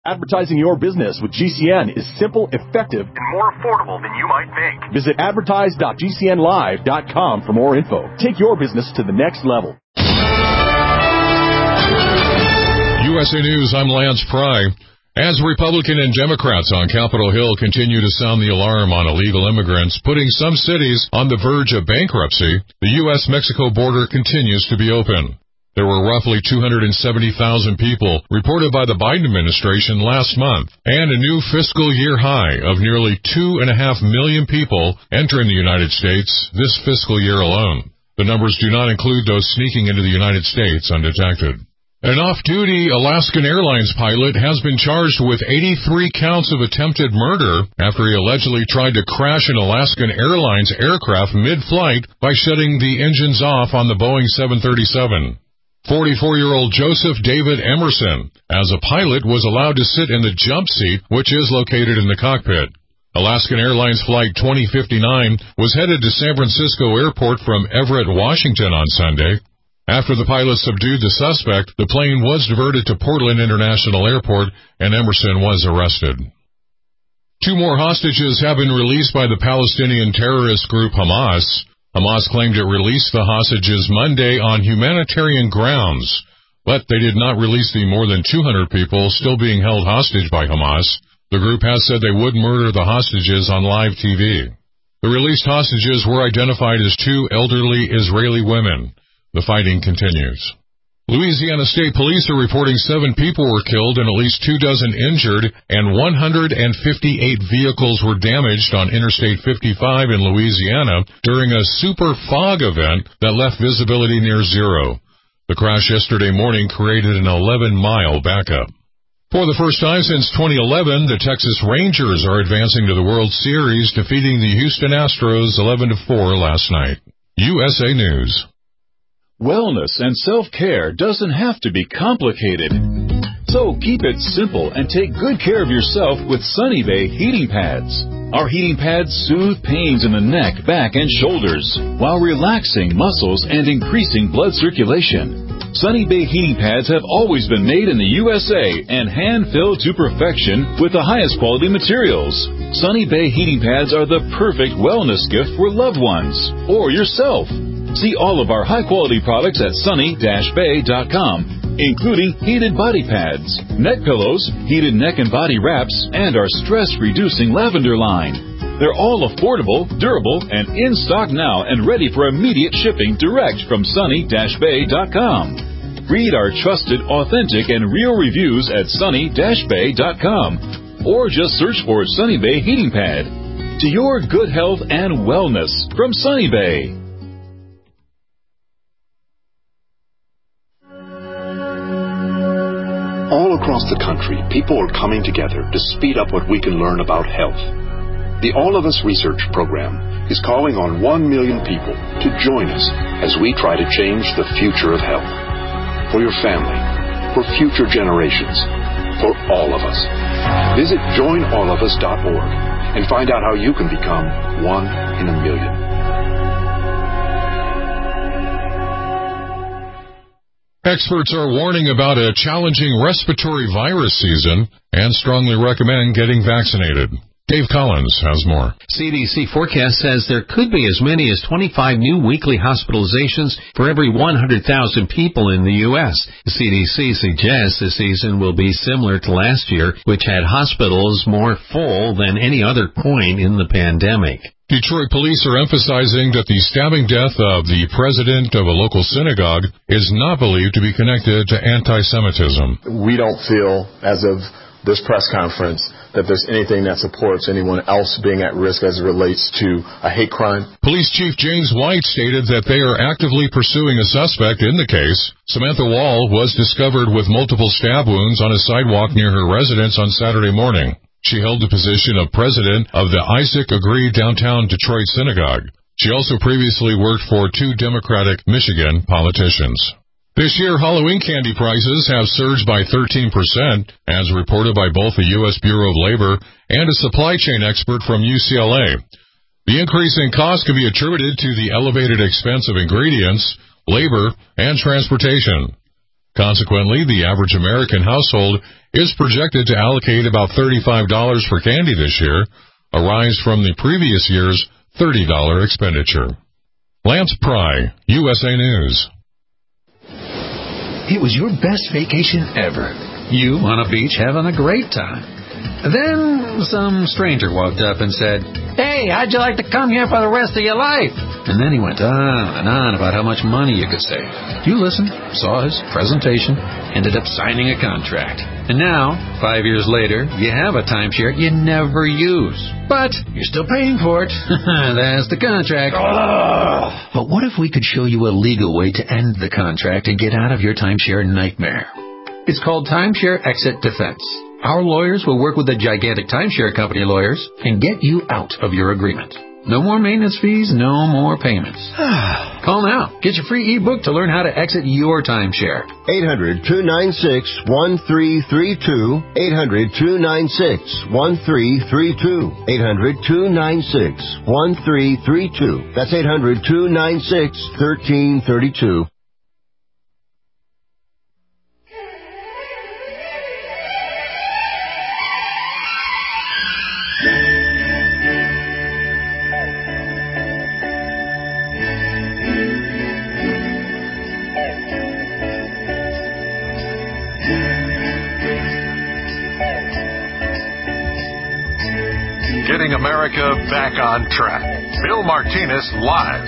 Advertising your business with GCN is simple, effective, and more affordable than you might think. Visit advertise.gcnlive.com for more info. Take your business to the next level. USA News, I'm Lance Pry. As Republican and Democrats on Capitol Hill continue to sound the alarm on illegal immigrants, putting some cities on the verge of bankruptcy, the U.S.-Mexico border continues to be open. There were roughly 270,000 people reported by the Biden administration last month, and a new fiscal year high of nearly 2.5 million people entering the United States this fiscal year alone. The numbers do not include those sneaking into the United States undetected. An off-duty Alaskan Airlines pilot has been charged with 83 counts of attempted murder after he allegedly tried to crash an Alaskan Airlines aircraft mid-flight by shutting the engines off on the Boeing 737. 44-year-old Joseph David Emerson, as a pilot, was allowed to sit in the jump seat, which is located in the cockpit. Alaskan Airlines Flight 2059 was headed to San Francisco Airport from Everett, Washington on Sunday. After the pilot subdued the suspect, the plane was diverted to Portland International Airport, and Emerson was arrested. 2 more hostages have been released by the Palestinian terrorist group Hamas. Hamas claimed it released the hostages Monday on humanitarian grounds, but they did not release the more than 200 people still being held hostage by Hamas. The group has said they would murder the hostages on live TV. The released hostages were identified as 2 elderly Israeli women. The fighting continues. Louisiana State Police are reporting 7 people were killed and at least 24 injured, and 158 vehicles were damaged on Interstate 55 in Louisiana during a super fog event that left visibility near zero. The crash yesterday morning created an 11-mile backup. For the first time since 2011, the Texas Rangers are advancing to the World Series, defeating the Houston Astros 11-4 last night. USA News. Wellness and self-care doesn't have to be complicated. So keep it simple and take good care of yourself with Sunny Bay heating pads. Our heating pads soothe pains in the neck, back, and shoulders while relaxing muscles and increasing blood circulation. Sunny Bay heating pads have always been made in the USA and hand-filled to perfection with the highest quality materials. Sunny Bay heating pads are the perfect wellness gift for loved ones or yourself. See all of our high-quality products at sunny-bay.com, including heated body pads, neck pillows, heated neck and body wraps, and our stress-reducing lavender line. They're all affordable, durable, and in stock now and ready for immediate shipping direct from sunny-bay.com. Read our trusted, authentic, and real reviews at sunny-bay.com, or just search for Sunny Bay Heating Pad. To your good health and wellness from Sunny Bay. All across the country, people are coming together to speed up what we can learn about health. The All of Us Research Program is calling on 1 million people to join us as we try to change the future of health. For your family, for future generations, for all of us. Visit joinallofus.org and find out how you can become 1 in a million. Experts are warning about a challenging respiratory virus season and strongly recommend getting vaccinated. Dave Collins has more. CDC forecast says there could be as many as 25 new weekly hospitalizations for every 100,000 people in the U.S. The CDC suggests the season will be similar to last year, which had hospitals more full than any other point in the pandemic. Detroit police are emphasizing that the stabbing death of the president of a local synagogue is not believed to be connected to anti-Semitism. We don't feel, as of this press conference, that there's anything that supports anyone else being at risk as it relates to a hate crime. Police Chief James White stated that they are actively pursuing a suspect in the case. Samantha Wall was discovered with multiple stab wounds on a sidewalk near her residence on Saturday morning. She held the position of president of the Isaac Agree downtown Detroit synagogue. She also previously worked for 2 Democratic Michigan politicians. This year, Halloween candy prices have surged by 13%, as reported by both the U.S. Bureau of Labor and a supply chain expert from UCLA. The increase in cost can be attributed to the elevated expense of ingredients, labor, and transportation. Consequently, the average American household is projected to allocate about $35 for candy this year, a rise from the previous year's $30 expenditure. Lance Pry, USA News. It was your best vacation ever. You on a beach having a great time. Then some stranger walked up and said, "Hey, how'd you like to come here for the rest of your life?" And then he went on and on about how much money you could save. You listened, saw his presentation, ended up signing a contract. And now, 5 years later, you have a timeshare you never use. But you're still paying for it. That's the contract. But what if we could show you a legal way to end the contract and get out of your timeshare nightmare? It's called Timeshare Exit Defense. Our lawyers will work with the gigantic timeshare company lawyers and get you out of your agreement. No more maintenance fees, no more payments. Call now. Get your free ebook to learn how to exit your timeshare. 800-296-1332. 800-296-1332. 800-296-1332. That's 800-296-1332. Getting America back on track. Bill Martinez live.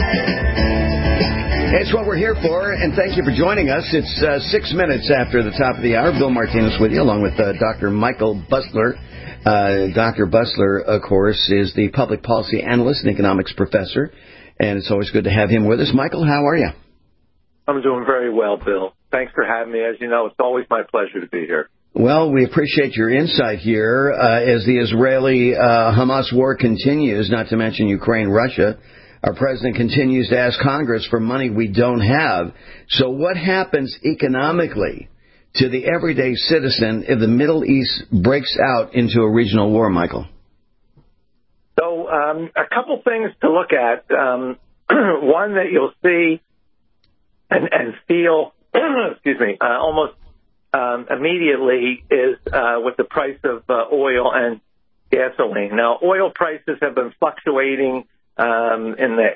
It's what we're here for, and thank you for joining us. It's 6 minutes after the top of the hour. Bill Martinez with you, along with Dr. Michael Busler. Dr. Busler, of course, is the public policy analyst and economics professor, and it's always good to have him with us. Michael, how are you? I'm doing very well, Bill. Thanks for having me. As you know, it's always my pleasure to be here. Well, we appreciate your insight here as the Israeli-Hamas war continues, not to mention Ukraine-Russia. Our president continues to ask Congress for money we don't have. So what happens economically to the everyday citizen if the Middle East breaks out into a regional war, Michael? So a couple things to look at. One that you'll see and feel, excuse me, almost immediately is with the price of oil and gasoline. Now, oil prices have been fluctuating in the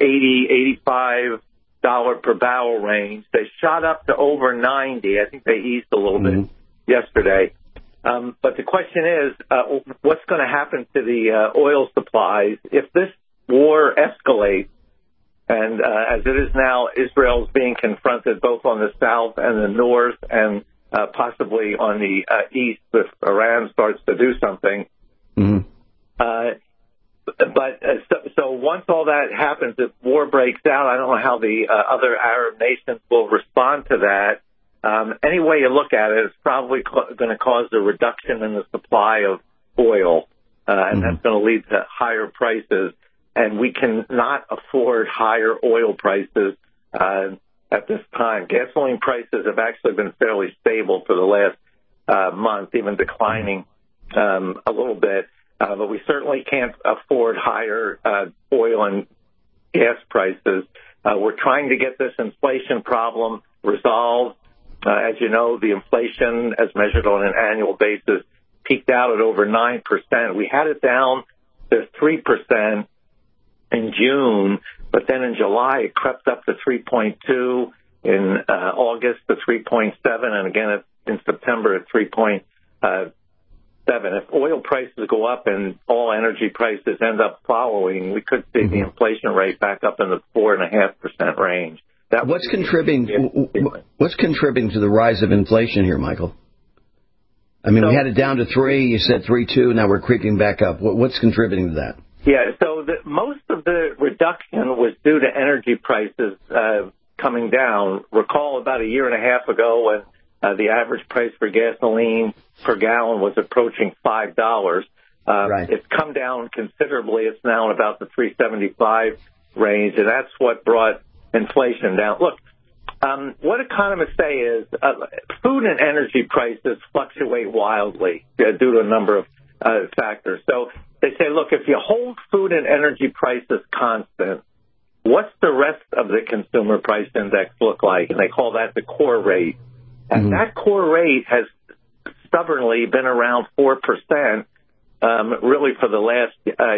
$80-85 per barrel range. They shot up to over 90. I think they eased a little bit yesterday. But the question is, what's going to happen to the oil supplies if this war escalates? And as it is now, Israel's being confronted both on the south and the north and possibly on the east if Iran starts to do something. So once all that happens, if war breaks out, I don't know how the other Arab nations will respond to that. Any way you look at it, it's probably going to cause a reduction in the supply of oil, and that's going to lead to higher prices. And we cannot afford higher oil prices at this time. Gasoline prices have actually been fairly stable for the last month, even declining a little bit. But we certainly can't afford higher oil and gas prices. We're trying to get this inflation problem resolved. As you know, the inflation, as measured on an annual basis, peaked out at over 9%. We had it down to 3% in June, but then in July it crept up to 3.2, in August to 3.7, and again in September at 3.7. If oil prices go up and all energy prices end up following, we could see the inflation rate back up in the 4.5% range. What's contributing to the rise of inflation here, Michael? I mean, we had it down to 3, you said 3.2, now we're creeping back up. What's contributing to that? Yeah, so most of the reduction was due to energy prices coming down. Recall about a year and a half ago when the average price for gasoline per gallon was approaching $5. Right. It's come down considerably. It's now in about the $3.75 range, and that's what brought inflation down. Look, what economists say is food and energy prices fluctuate wildly due to a number of factors. So they say, look, if you hold food and energy prices constant, what's the rest of the consumer price index look like? And they call that the core rate. And that core rate has stubbornly been around 4%, really for the last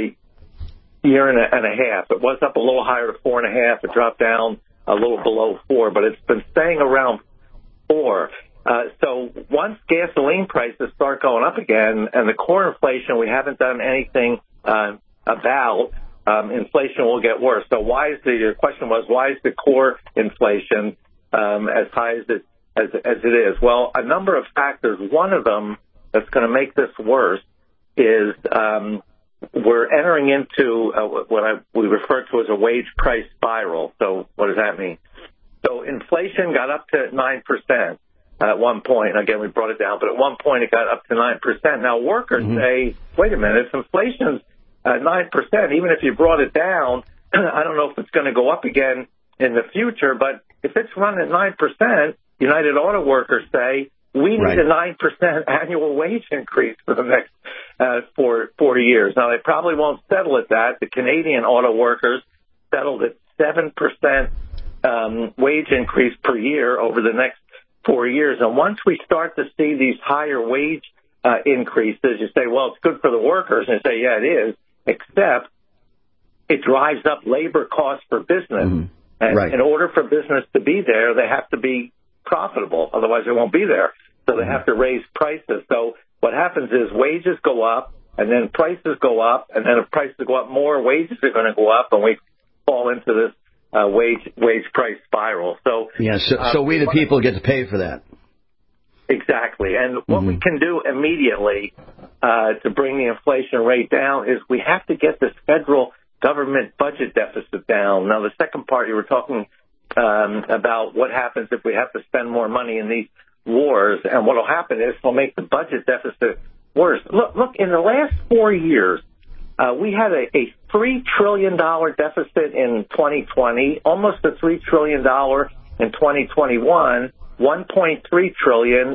year and a half. It was up a little higher to 4.5. It dropped down a little below 4, but it's been staying around 4. So once gasoline prices start going up again, and the core inflation we haven't done anything about, inflation will get worse. So your question was, why is the core inflation as high as it is? Well, a number of factors. One of them that's going to make this worse is we're entering into what we refer to as a wage price spiral. So what does that mean? So inflation got up to 9% at one point. Again, we brought it down, but at one point it got up to 9%. Now workers say, wait a minute, if inflation's 9%, even if you brought it down, I don't know if it's going to go up again in the future, but if it's running at 9%, United Auto Workers say, we need a 9% annual wage increase for the next 40 years. Now, they probably won't settle at that. The Canadian auto workers settled at 7% wage increase per year over the next 4 years. And once we start to see these higher wage increases, you say, well, it's good for the workers. And you say, yeah, it is, except it drives up labor costs for business. And in order for business to be there, they have to be profitable. Otherwise, they won't be there. So they have to raise prices. So what happens is wages go up, and then prices go up, and then if prices go up more, wages are going to go up, and we fall into this wage price spiral. So so we the people get to pay for that. Exactly. And what we can do immediately to bring the inflation rate down is we have to get this federal government budget deficit down. Now, the second part, you were talking about what happens if we have to spend more money in these wars, and what will happen is we'll make the budget deficit worse. Look, in the last 4 years, we had a $3 trillion deficit in 2020, almost a $3 trillion in 2021, $1.3 trillion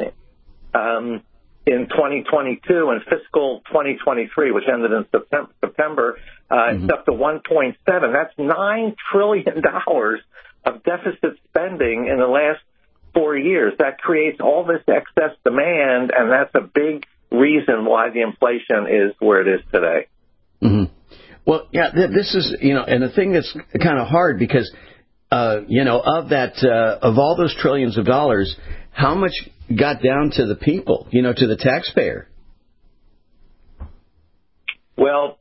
in 2022, and fiscal 2023, which ended in September, it's up to 1.7. That's $9 trillion of deficit spending in the last 4 years. That creates all this excess demand, and that's a big reason why the inflation is where it is today. Well, yeah, this is, and the thing that's kind of hard because, of that, of all those trillions of dollars, how much got down to the people, to the taxpayer? Well,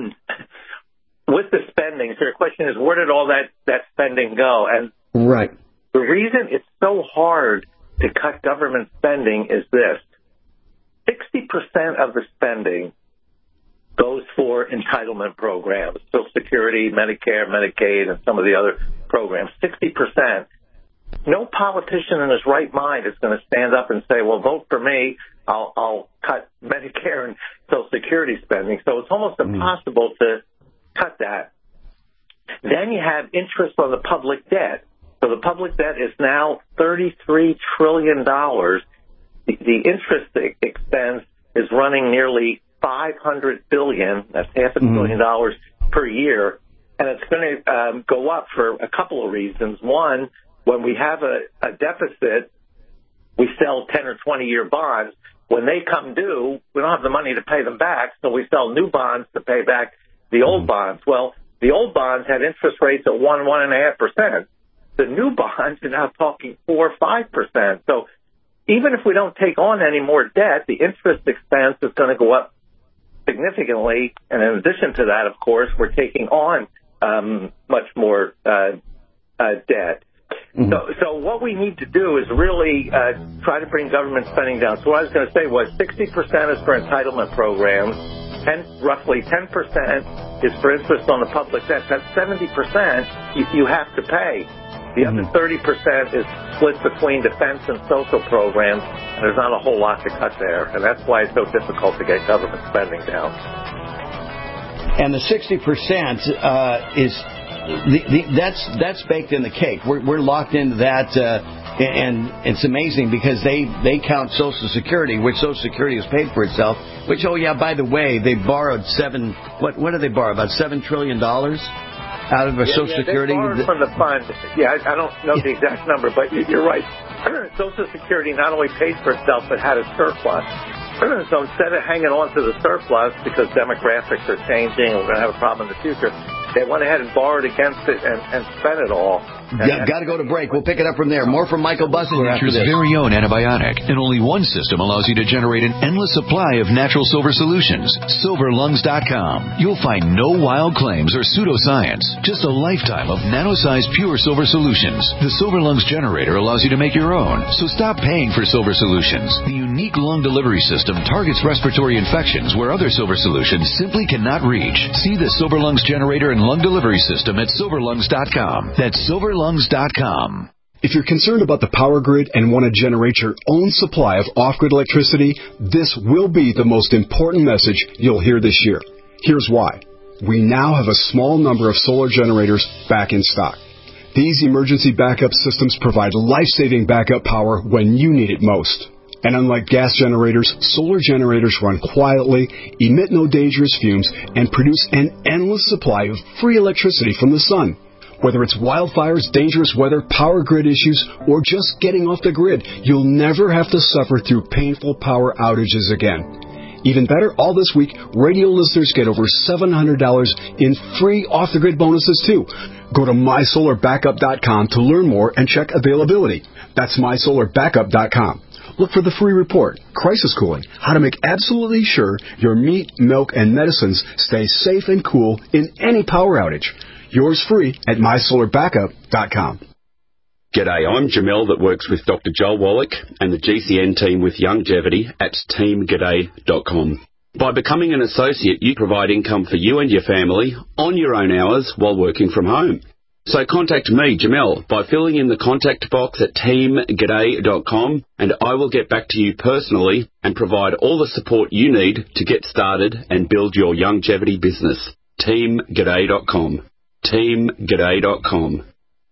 with the spending, so your question is, where did all that spending go? And the reason it's so hard to cut government spending is this. 60% of the spending goes for entitlement programs, Social Security, Medicare, Medicaid, and some of the other programs. 60%. No politician in his right mind is going to stand up and say, well, vote for me, I'll cut Medicare and Social Security spending. So it's almost impossible to cut that. Then you have interest on the public debt. So the public debt is now $33 trillion. The interest expense is running nearly $500 billion. That's $500 billion per year. And it's going to go up for a couple of reasons. One, when we have a deficit, we sell 10 or 20-year bonds. When they come due, we don't have the money to pay them back, so we sell new bonds to pay back the old bonds. Well, the old bonds had interest rates at 1.5%. The new bonds are now talking 4 or 5%. So even if we don't take on any more debt, the interest expense is going to go up significantly. And in addition to that, of course, we're taking on much more debt. So what we need to do is really try to bring government spending down. So what I was going to say was 60% is for entitlement programs, roughly 10% is for interest on the public debt. That's 70% you have to pay. The other 30% is split between defense and social programs, and there's not a whole lot to cut there. And that's why it's so difficult to get government spending down. And the 60% is... that's baked in the cake. We're locked into that, and it's amazing because they count Social Security, which Social Security has paid for itself. Which, by the way, they borrowed what did they borrow? About $7 trillion out of Social Security. They borrowed from the fund. Yeah, I don't know the exact number, but you're right. Social Security not only paid for itself but had a surplus. So instead of hanging on to the surplus because demographics are changing and we're going to have a problem in the future, they went ahead and borrowed against it and spent it all. Got to go to break. We'll pick it up from there. More from Michael Bussler after this. Nature's very own antibiotic, and only one system allows you to generate an endless supply of natural silver solutions. SilverLungs.com. You'll find no wild claims or pseudoscience, just a lifetime of nano-sized pure silver solutions. The Silver Lungs generator allows you to make your own, so stop paying for silver solutions. The unique lung delivery system targets respiratory infections where other silver solutions simply cannot reach. See the Silver Lungs generator and lung delivery system at SilverLungs.com. That's SilverLungs.com. If you're concerned about the power grid and want to generate your own supply of off-grid electricity, this will be the most important message you'll hear this year. Here's why. We now have a small number of solar generators back in stock. These emergency backup systems provide life-saving backup power when you need it most. And unlike gas generators, solar generators run quietly, emit no dangerous fumes, and produce an endless supply of free electricity from the sun. Whether it's wildfires, dangerous weather, power grid issues, or just getting off the grid, you'll never have to suffer through painful power outages again. Even better, all this week, radio listeners get over $700 in free off-the-grid bonuses, too. Go to MySolarBackup.com to learn more and check availability. That's MySolarBackup.com. Look for the free report, Crisis Cooling, how to make absolutely sure your meat, milk, and medicines stay safe and cool in any power outage. Yours free at MySolarBackup.com. G'day, I'm Jamel that works with Dr. Joel Wallach and the GCN team with Longevity at teamg'day.com. By becoming an associate, you provide income for you and your family on your own hours while working from home. So contact me, Jamel, by filling in the contact box at teamg'day.com, and I will get back to you personally and provide all the support you need to get started and build your longevity business. teamg'day.com. teamg'day.com.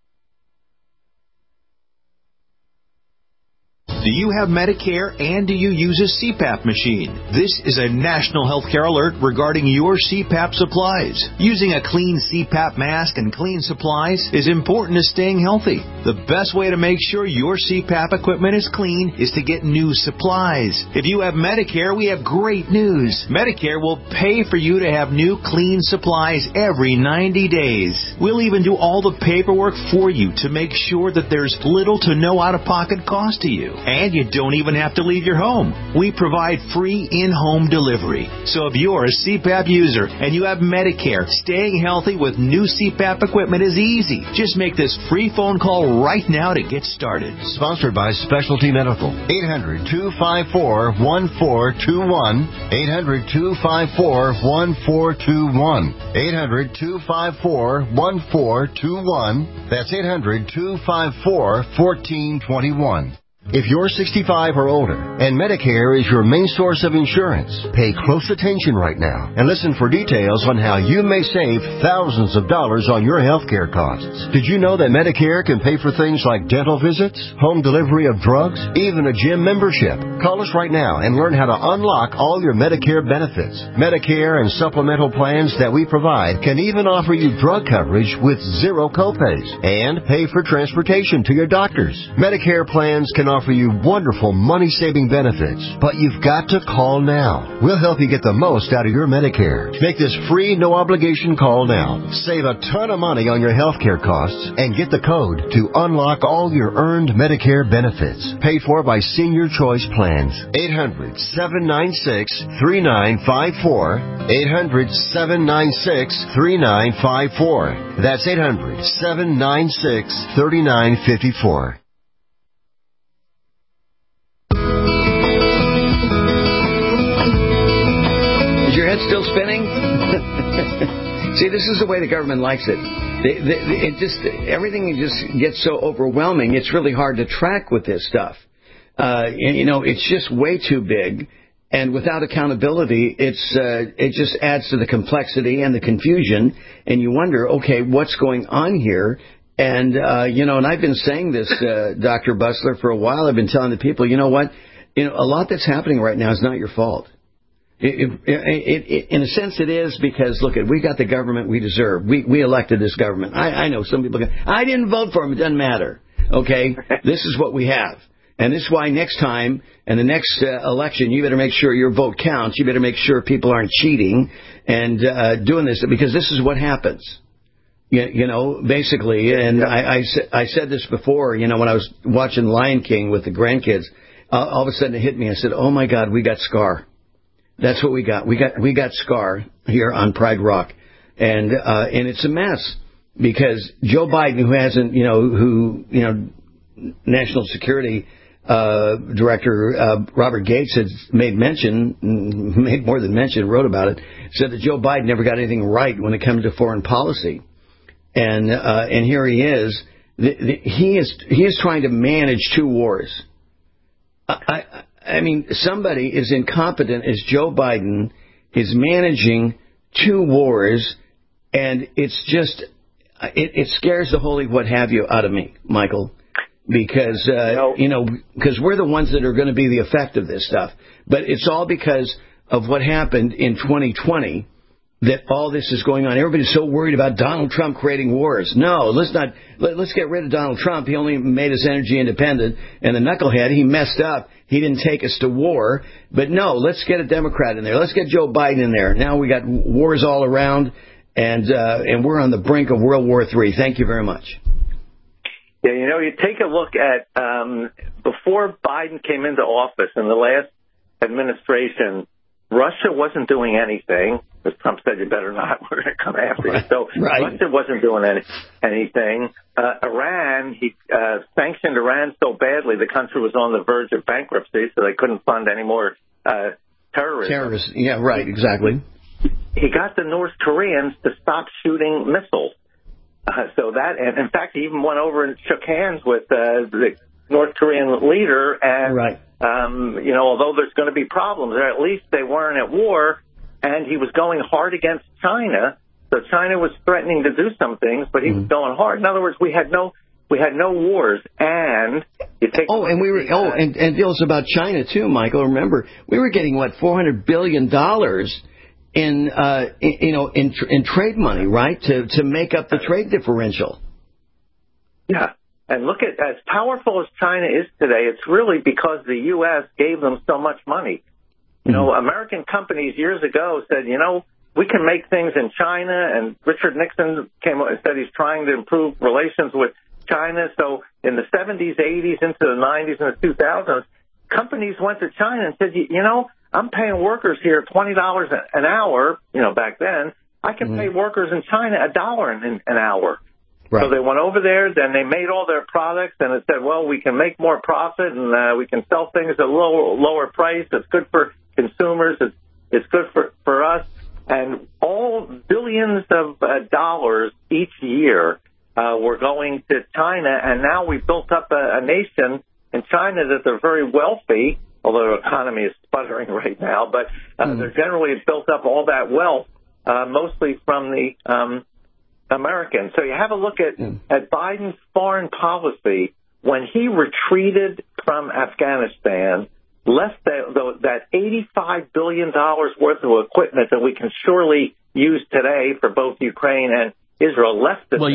Do you have Medicare and do you use a CPAP machine? This is a national healthcare alert regarding your CPAP supplies. Using a clean CPAP mask and clean supplies is important to staying healthy. The best way to make sure your CPAP equipment is clean is to get new supplies. If you have Medicare, we have great news. Medicare will pay for you to have new clean supplies every 90 days. We'll even do all the paperwork for you to make sure that there's little to no out-of-pocket cost to you. And you don't even have to leave your home. We provide free in-home delivery. So if you're a CPAP user and you have Medicare, staying healthy with new CPAP equipment is easy. Just make this free phone call right now to get started. Sponsored by Specialty Medical. 800-254-1421. 800-254-1421. 800-254-1421. That's 800-254-1421. If you're 65 or older and Medicare is your main source of insurance, pay close attention right now and listen for details on how you may save thousands of dollars on your health care costs. Did you know that Medicare can pay for things like dental visits, home delivery of drugs, even a gym membership? Call us right now and learn how to unlock all your Medicare benefits. Medicare and supplemental plans that we provide can even offer you drug coverage with zero copays and pay for transportation to your doctors. Medicare plans can offer you wonderful money-saving benefits, but you've got to call now. We'll help you get the most out of your Medicare. Make this free, no-obligation call now. Save a ton of money on your health care costs and get the code to unlock all your earned Medicare benefits. Paid for by Senior Choice Plans. 800-796-3954. 800-796-3954. That's 800-796-3954. Your head still spinning? See, this is the way the government likes it. Everything just gets so overwhelming. It's really hard to track with this stuff. It's just way too big, and without accountability, it just adds to the complexity and the confusion. And you wonder, okay, what's going on here? And and I've been saying this, Dr. Bussler, for a while. I've been telling the people, you know what? A lot that's happening right now is not your fault. In a sense, it is, because, look, we got the government we deserve. We elected this government. I know some people go, I didn't vote for him. It doesn't matter. Okay? This is what we have. And this is why next time, and the next election, you better make sure your vote counts. You better make sure people aren't cheating and doing this, because this is what happens. You know, basically, and I said this before, you know, when I was watching Lion King with the grandkids, all of a sudden it hit me. I said, oh, my God, we got Scar. That's what we got. We got Scar here on Pride Rock. And it's a mess, because Joe Biden, who National Security Director Robert Gates had made more than mention, wrote about it, said that Joe Biden never got anything right when it comes to foreign policy. And here he is. He is trying to manage two wars. I mean, somebody as incompetent as Joe Biden is managing two wars, and it's just it scares the holy what have you out of me, Michael, because because we're the ones that are going to be the effect of this stuff. But it's all because of what happened in 2020. That all this is going on. Everybody's so worried about Donald Trump creating wars. No, let's get rid of Donald Trump. He only made us energy independent. And the knucklehead, he messed up. He didn't take us to war. But no, let's get a Democrat in there. Let's get Joe Biden in there. Now we got wars all around, and we're on the brink of World War III. Thank you very much. Yeah, you take a look at before Biden came into office in the last administration, Russia wasn't doing anything. As Trump said, you better not. We're going to come after you. So Russia wasn't doing anything. Iran, he sanctioned Iran so badly the country was on the verge of bankruptcy, so they couldn't fund any more terrorism. Terrorists, yeah, right, exactly. He got the North Koreans to stop shooting missiles. So that, and in fact, he even went over and shook hands with the North Korean leader, and although there's going to be problems, or at least they weren't at war, and he was going hard against China. So China was threatening to do some things, but he was going hard. In other words, we had no wars, and you take and deals about China too, Michael. Remember, we were getting $400 billion in trade money, right, to make up the trade differential. Yeah. And look at, as powerful as China is today, it's really because the U.S. gave them so much money. American companies years ago said, we can make things in China, and Richard Nixon came and said he's trying to improve relations with China. So in the 70s, 80s, into the 90s, and the 2000s, companies went to China and said, I'm paying workers here $20 an hour, back then. I can pay workers in China $1 an hour. Right. So they went over there, then they made all their products, and it said, well, we can make more profit, and we can sell things at a lower price. It's good for consumers. It's good for us. And all billions of dollars each year were going to China, and now we've built up a nation in China that they're very wealthy, although their economy is sputtering right now, but they're generally built up all that wealth, mostly from the Americans. So you have a look at Biden's foreign policy. When he retreated from Afghanistan, left that $85 billion worth of equipment that we can surely use today for both Ukraine and Israel, left it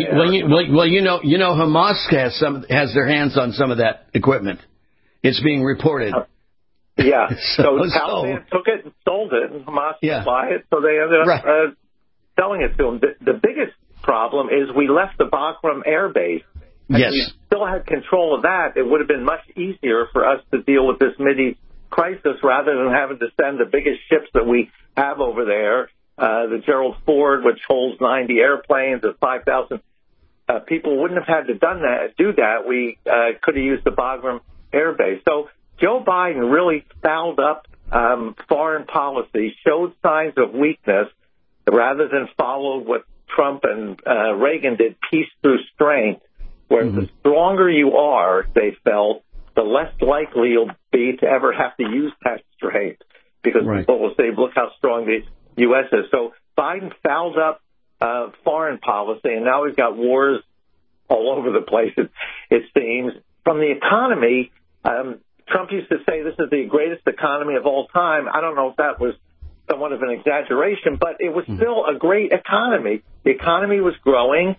there. Hamas has their hands on some of that equipment. It's being reported. Yeah. So Taliban took it and sold it, and Hamas didn't buy it, so they ended up selling it to them. The biggest problem is we left the Bagram Air Base. And if we still had control of that, it would have been much easier for us to deal with this Mideast crisis rather than having to send the biggest ships that we have over there, the Gerald Ford, which holds 90 airplanes and 5,000 people. Wouldn't have had to do that. We could have used the Bagram Air Base. So Joe Biden really fouled up foreign policy, showed signs of weakness rather than follow what Trump and Reagan did, peace through strength, where the stronger you are, they felt, the less likely you'll be to ever have to use that strength, because people will say, look how strong the U.S. is. So Biden fouled up foreign policy, and now we've got wars all over the place, it seems. From the economy, Trump used to say this is the greatest economy of all time. I don't know if that was somewhat of an exaggeration, but it was still a great economy. The economy was growing.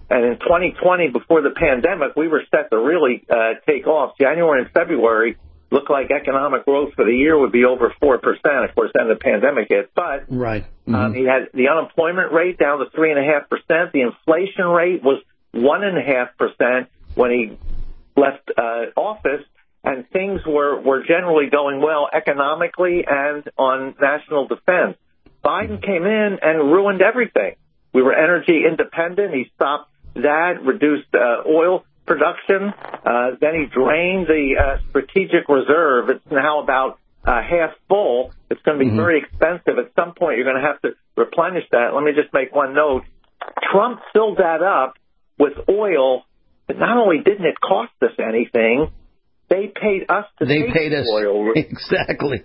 And in 2020, before the pandemic, we were set to really take off. January and February looked like economic growth for the year would be over 4%. Of course, then the pandemic hit. But right. He had the unemployment rate down to 3.5%. The inflation rate was 1.5% when he left office. And things were generally going well economically and on national defense. Biden came in and ruined everything. We were energy independent. He stopped that, reduced oil production. Then he drained the strategic reserve. It's now about half full. It's going to be very expensive. At some point, you're going to have to replenish that. Let me just make one note. Trump filled that up with oil. But not only didn't it cost us anything, they paid us to take the oil. Exactly.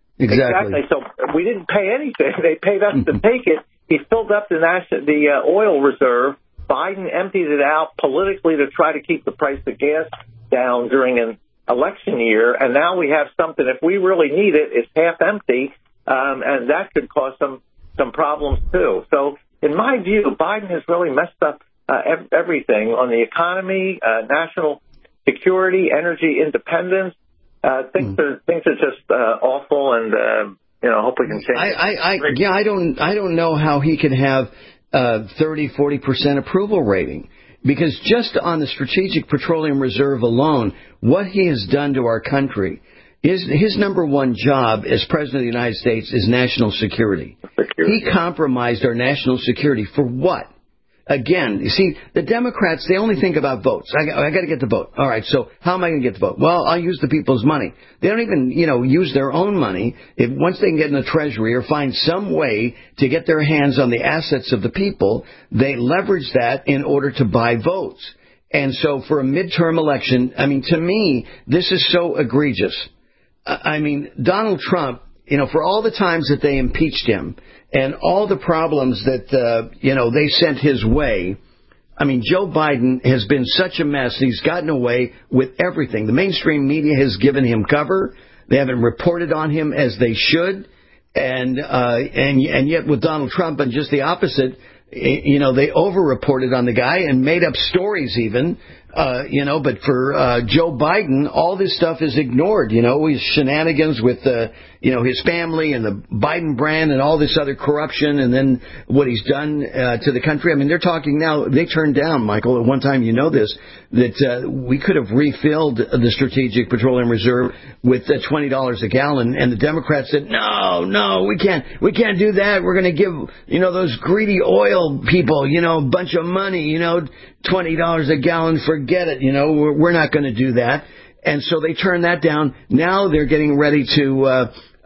So we didn't pay anything. They paid us to take it. He filled up the oil reserve. Biden emptied it out politically to try to keep the price of gas down during an election year. And now we have something, if we really need it, it's half empty. And that could cause some problems, too. So in my view, Biden has really messed up everything on the economy, national security, energy independence. Things are just awful, and hope we can change. I don't know how he can have 30-40% approval rating, because just on the Strategic Petroleum Reserve alone, what he has done to our country, his number one job as president of the United States is national security. He compromised our national security for what? Again, you see, the Democrats, they only think about votes. I got to get the vote. All right, so how am I going to get the vote? Well, I'll use the people's money. They don't even, use their own money. Once they can get in the Treasury or find some way to get their hands on the assets of the people, they leverage that in order to buy votes. And so for a midterm election, to me, this is so egregious. Donald Trump, for all the times that they impeached him and all the problems that, they sent his way, Joe Biden has been such a mess. He's gotten away with everything. The mainstream media has given him cover. They haven't reported on him as they should. And yet with Donald Trump and just the opposite, they over-reported on the guy and made up stories even. But for Joe Biden, all this stuff is ignored. His shenanigans with, his family and the Biden brand and all this other corruption, and then what he's done to the country. They're talking now, they turned down, Michael, at one time, that we could have refilled the Strategic Petroleum Reserve with $20 a gallon, and the Democrats said, no, we can't do that. We're going to give, those greedy oil people, a bunch of money, $20 a gallon, forget it, we're not going to do that. And so they turned that down. Now they're getting ready to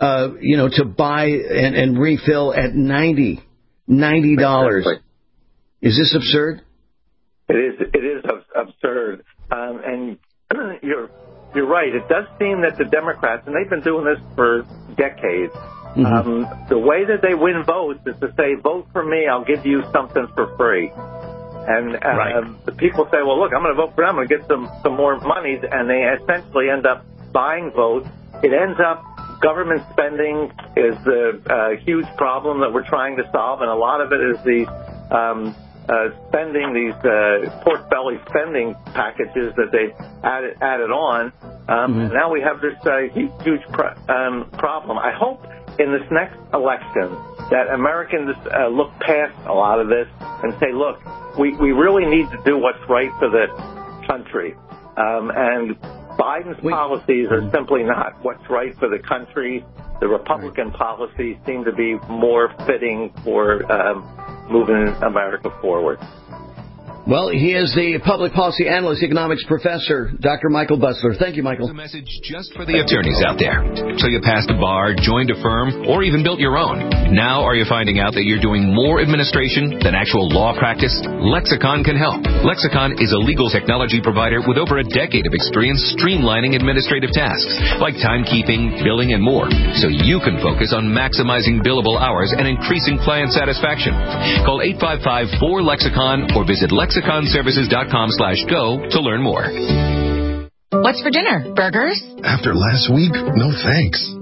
buy and refill at $90. Exactly. Is this absurd? It is absurd. And you're right. It does seem that the Democrats, and they've been doing this for decades, the way that they win votes is to say, vote for me, I'll give you something for free. And the people say, well, look, I'm going to vote for them. I'm going to get some more money. And they essentially end up buying votes. It ends up government spending is the huge problem that we're trying to solve. And a lot of it is these spending, these pork belly spending packages that they added on. And now we have this huge problem. I hope in this next election that Americans look past a lot of this and say, look, we really need to do what's right for the country. And Biden's policies are simply not what's right for the country. The Republican policies seem to be more fitting for moving America forward. Well, he is the public policy analyst, economics professor, Dr. Michael Bussler. Thank you, Michael. A message just for the attorneys out there. So you passed a bar, joined a firm, or even built your own. Now are you finding out that you're doing more administration than actual law practice? Lexicon can help. Lexicon is a legal technology provider with over a decade of experience streamlining administrative tasks like timekeeping, billing, and more, so you can focus on maximizing billable hours and increasing client satisfaction. Call 855-4LEXICON or visit lexiconservices.com/go to learn more. What's for dinner? Burgers? After last week, no thanks.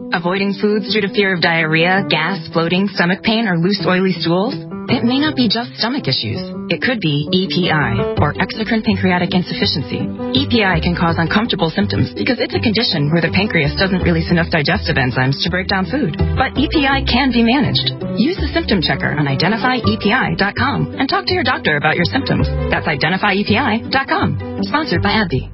Avoiding foods due to fear of diarrhea, gas, bloating, stomach pain, or loose, oily stools? It may not be just stomach issues. It could be EPI, or exocrine pancreatic insufficiency. EPI can cause uncomfortable symptoms because it's a condition where the pancreas doesn't release enough digestive enzymes to break down food. But EPI can be managed. Use the symptom checker on identifyepi.com and talk to your doctor about your symptoms. That's identifyepi.com. Sponsored by AbbVie.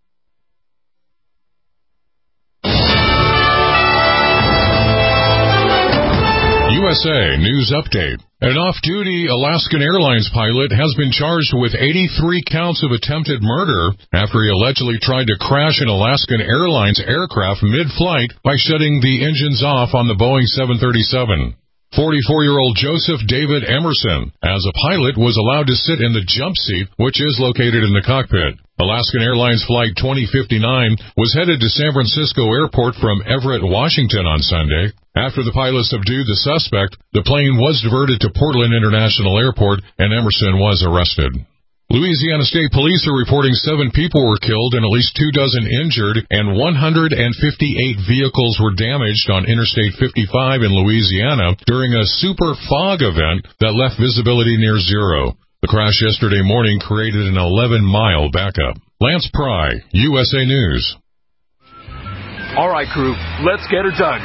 USA News Update. An off-duty Alaskan Airlines pilot has been charged with 83 counts of attempted murder after he allegedly tried to crash an Alaskan Airlines aircraft mid-flight by shutting the engines off on the Boeing 737. 44-year-old Joseph David Emerson, as a pilot, was allowed to sit in the jump seat, which is located in the cockpit. Alaskan Airlines Flight 2059 was headed to San Francisco Airport from Everett, Washington on Sunday. After the pilot subdued the suspect, the plane was diverted to Portland International Airport, and Emerson was arrested. Louisiana State Police are reporting 7 people were killed and at least 24 injured, and 158 vehicles were damaged on Interstate 55 in Louisiana during a super fog event that left visibility near zero. The crash yesterday morning created an 11-mile backup. Lance Pry, USA News. All right, crew, let's get her dug.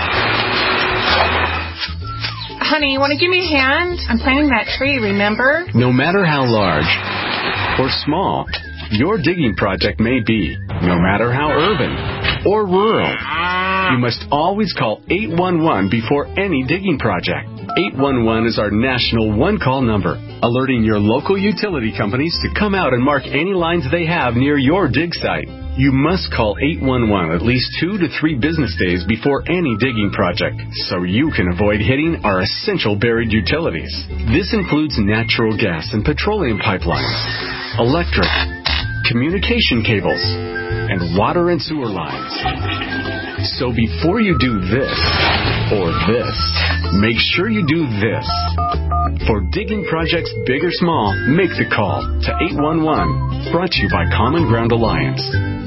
Honey, you want to give me a hand? I'm planting that tree, remember? No matter how large or small your digging project may be, no matter how urban or rural, you must always call 811 before any digging project. 811 is our national one-call number, alerting your local utility companies to come out and mark any lines they have near your dig site. You must call 811 at least 2 to 3 business days before any digging project, so you can avoid hitting our essential buried utilities. This includes natural gas and petroleum pipelines, electric, communication cables, and water and sewer lines. So before you do this or this, make sure you do this. For digging projects big or small, make the call to 811. Brought to you by Common Ground Alliance.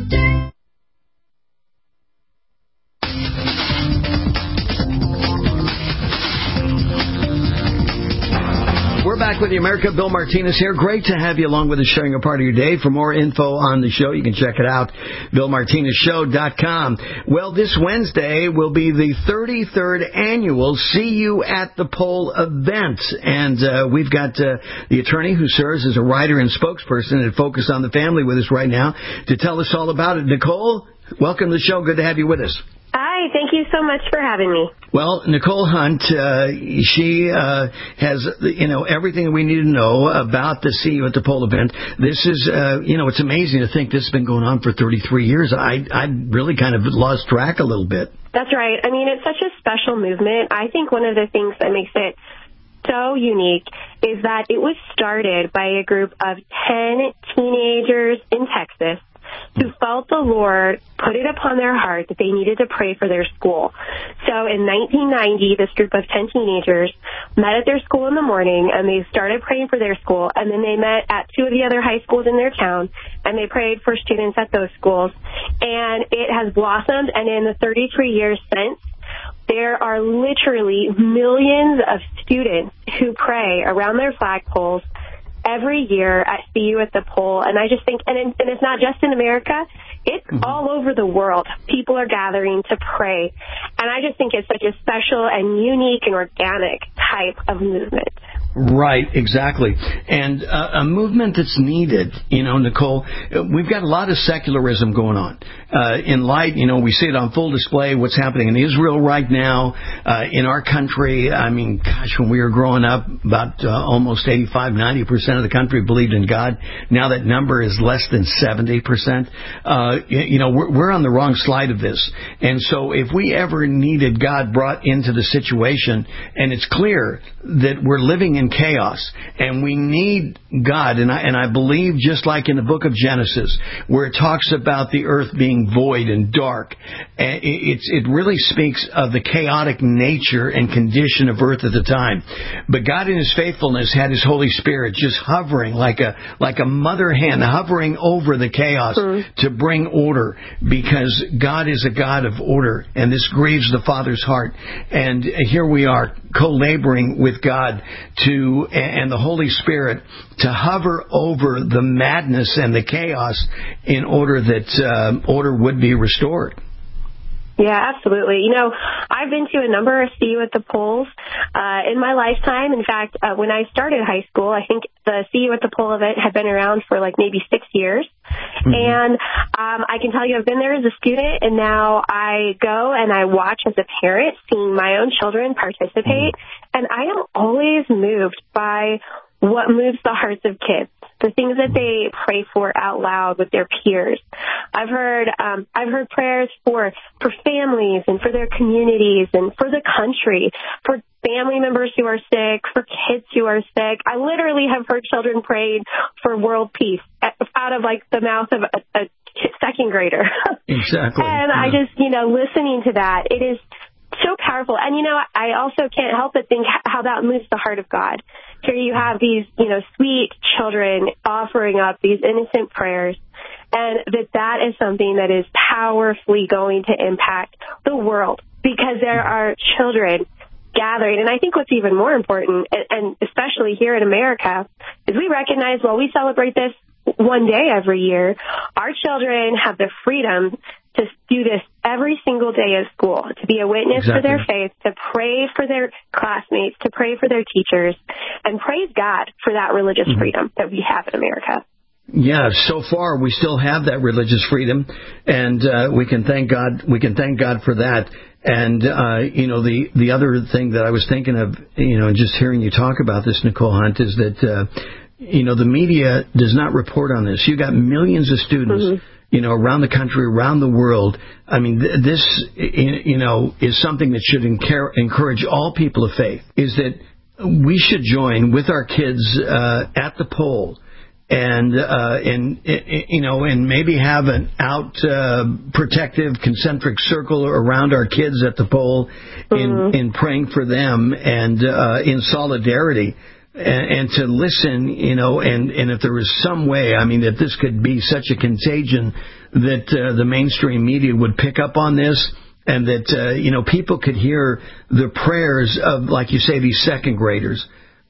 We're back with the America. Bill Martinez here. Great to have you along with us, sharing a part of your day. For more info on the show, you can check it out, BillMartinezShow.com. Well, this Wednesday will be the 33rd annual See You at the Pole event. And we've got the attorney who serves as a writer and spokesperson at Focus on the Family with us right now to tell us all about it. Nicole, welcome to the show. Good to have you with us. Hi, thank you so much for having me. Well, Nicole Hunt, she has, everything we need to know about the See You at the Pole event. This is, it's amazing to think this has been going on for 33 years. I really kind of lost track a little bit. That's right. I mean, it's such a special movement. I think one of the things that makes it so unique is that it was started by a group of 10 teenagers in Texas who felt the Lord put it upon their heart that they needed to pray for their school. So in 1990, this group of 10 teenagers met at their school in the morning, and they started praying for their school, and then they met at 2 of the other high schools in their town, and they prayed for students at those schools. And it has blossomed, and in the 33 years since, there are literally millions of students who pray around their flagpoles every year at See You at the Pole. And I just think, and it's not just in America, it's all over the world. People are gathering to pray. And I just think it's such a special and unique and organic type of movement. Right, exactly. And a movement that's needed, Nicole, we've got a lot of secularism going on. In light, we see it on full display, what's happening in Israel right now, in our country. I mean, gosh, when we were growing up, about almost 85-90% of the country believed in God. Now that number is less than 70%. We're on the wrong side of this. And so if we ever needed God brought into the situation, and it's clear that we're living in chaos, and we need God. And I believe, just like in the book of Genesis, where it talks about the earth being void and dark, it really speaks of the chaotic nature and condition of earth at the time. But God in His faithfulness had His Holy Spirit just hovering like a mother hen, hovering over the chaos to bring order, because God is a God of order, and this grieves the Father's heart. And here we are, co-laboring with God and the Holy Spirit to hover over the madness and the chaos in order that order would be restored. Yeah, absolutely. I've been to a number of See You at the Polls in my lifetime. In fact, when I started high school, I think the See You at the Poll event had been around for like maybe 6 years. Mm-hmm. And I can tell you I've been there as a student, and now I go and I watch as a parent, seeing my own children participate. And I am always moved by what moves the hearts of kids, the things that they pray for out loud with their peers. I've heard prayers for families and for their communities and for the country, for family members who are sick, for kids who are sick. I literally have heard children praying for world peace out of like the mouth of a second grader. Exactly. And I just, listening to that, it is so powerful. And, I also can't help but think how that moves the heart of God. Here you have these, sweet children offering up these innocent prayers, and that is something that is powerfully going to impact the world, because there are children gathering. And I think what's even more important, and especially here in America, is we recognize while we celebrate this one day every year, our children have the freedom to do this every single day of school, to be a witness for their faith, to pray for their classmates, to pray for their teachers, and praise God for that religious freedom that we have in America. Yeah, so far we still have that religious freedom, and we can thank God. We can thank God for that. And the other thing that I was thinking of, just hearing you talk about this, Nicole Hunt, is that the media does not report on this. You got millions of students. Around the country, around the world. I mean, this, is something that should encourage all people of faith, is that we should join with our kids at the poll and maybe have an protective concentric circle around our kids at the poll in praying for them and in solidarity. And to listen, and if there was some way, that this could be such a contagion that the mainstream media would pick up on this, and that, people could hear the prayers of, like you say, these second graders.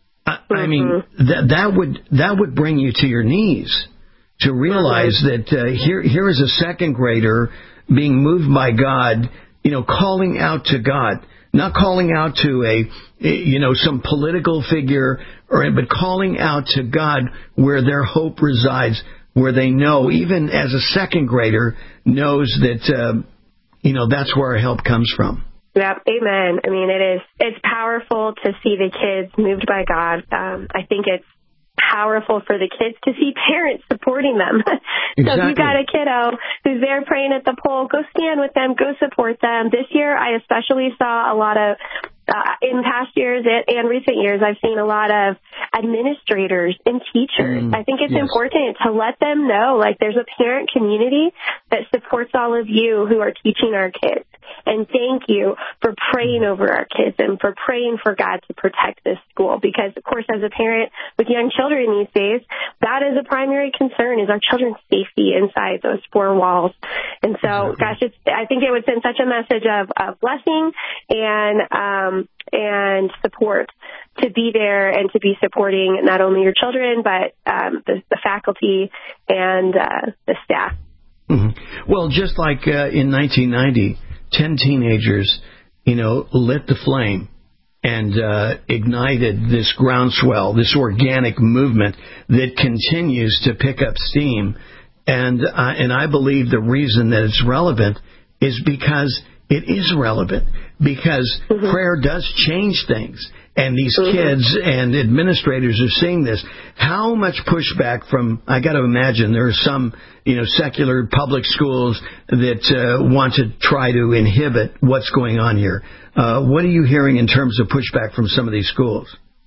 That would bring you to your knees to realize that here is a second grader being moved by God, calling out to God. Not calling out to some political figure, but calling out to God where their hope resides, where they know, even as a second grader, knows that, that's where our help comes from. Yep, amen. It's powerful to see the kids moved by God. I think it's powerful for the kids to see parents supporting them. Exactly. So if you got a kiddo who's there praying at the poll, go stand with them, go support them. This year, I especially saw a lot of, in past years and recent years, I've seen a lot of administrators and teachers. I think it's important to let them know, like, there's a parent community that supports all of you who are teaching our kids. And thank you for praying over our kids and for praying for God to protect this school. Because, of course, as a parent with young children these days, that is a primary concern, is our children's safety inside those four walls. And so, gosh, I think it would send such a message of blessing and support to be there and to be supporting not only your children, but the faculty and the staff. Well, just like in 1990, 10 teenagers, lit the flame and ignited this groundswell, this organic movement that continues to pick up steam. And I believe the reason that it's relevant is because it is relevant, because prayer does change things. And these kids and administrators are seeing this. How much pushback from, I got to imagine there are some, secular public schools that want to try to inhibit what's going on here. What are you hearing in terms of pushback from some of these schools?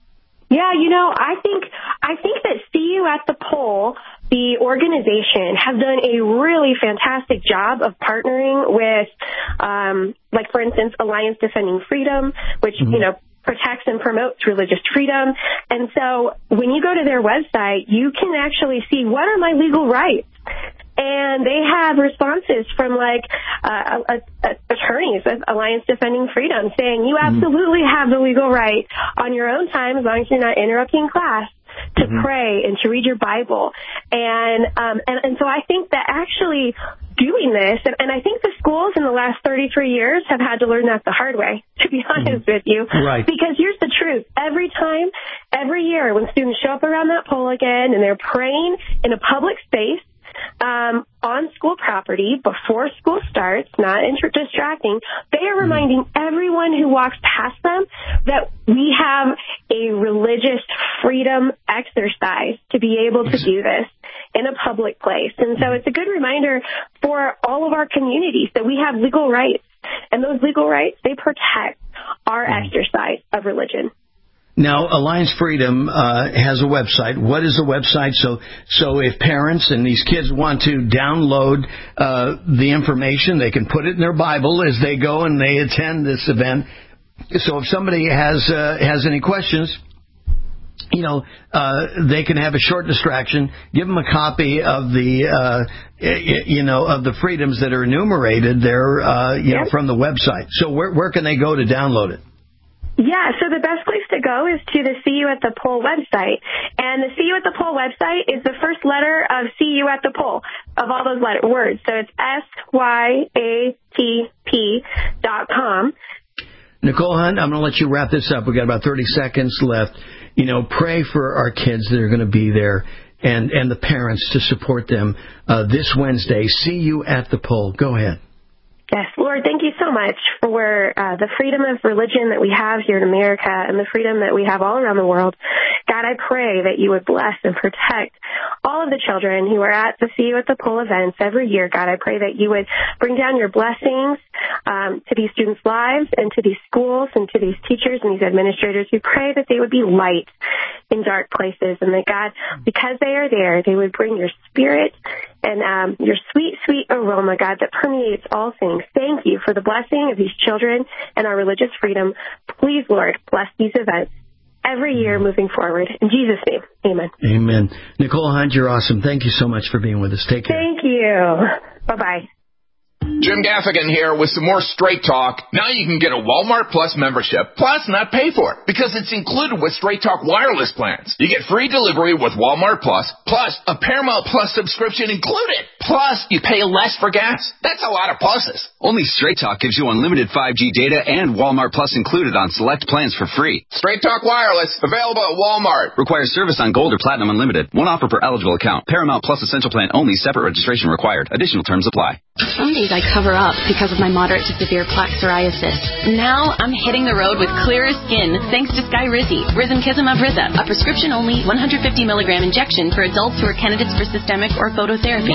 Yeah, I think that See You at the Pole, the organization, has done a really fantastic job of partnering with, like, for instance, Alliance Defending Freedom, which, protects and promotes religious freedom. And so when you go to their website, you can actually see, what are my legal rights? And they have responses from, like, attorneys with Alliance Defending Freedom saying you absolutely have the legal right on your own time, as long as you're not interrupting class, to pray and to read your Bible. And so I think that actually doing this, and I think the schools in the last 33 years have had to learn that the hard way, to be honest with you. Right. Because here's the truth. Every year when students show up around that pole again and they're praying in a public space, on school property before school starts, not distracting, they are reminding everyone who walks past them that we have a religious freedom exercise to be able to do this in a public place. And so it's a good reminder for all of our communities that we have legal rights, and those legal rights, they protect our exercise of religion. Now, Alliance Freedom has a website. What is the website? So if parents and these kids want to download the information, they can put it in their Bible as they go and they attend this event. So if somebody has any questions, they can have a short distraction. Give them a copy of the of the freedoms that are enumerated there, from the website. So where can they go to download it? Yeah, so the best place to go is to the See You at the Pole website. And the See You at the Pole website is the first letter of See You at the Pole, of all those words. So it's SYATP.com. Nicole Hunt, I'm going to let you wrap this up. We've got about 30 seconds left. Pray for our kids that are going to be there and the parents to support them this Wednesday. See You at the Pole. Go ahead. Yes, Lord, thank you so much for the freedom of religion that we have here in America and the freedom that we have all around the world. God, I pray that you would bless and protect all of the children who are at the See You at the Pole events every year. God, I pray that you would bring down your blessings to these students' lives and to these schools and to these teachers and these administrators. We pray that they would be light in dark places, and that, God, because they are there, they would bring your spirit and your sweet, sweet aroma, God, that permeates all things. Thank you for the blessing of these children and our religious freedom. Please, Lord, bless these events every year moving forward. In Jesus' name, amen. Amen. Nicole Hunt, you're awesome. Thank you so much for being with us. Take care. Thank you. Bye-bye. Jim Gaffigan here with some more Straight Talk. Now you can get a Walmart Plus membership, plus not pay for it, because it's included with Straight Talk wireless plans. You get free delivery with Walmart Plus a Paramount Plus subscription included. Plus, you pay less for gas. That's a lot of pluses. Only Straight Talk gives you unlimited 5G data and Walmart Plus included on select plans for free. Straight Talk wireless, available at Walmart. Requires service on Gold or Platinum Unlimited. One offer per eligible account. Paramount Plus Essential Plan only. Separate registration required. Additional terms apply. Some days I cover up because of my moderate to severe plaque psoriasis. Now I'm hitting the road with clearer skin thanks to Skyrizi, Risankizumab Riza, a prescription-only 150 milligram injection for adults who are candidates for systemic or phototherapy.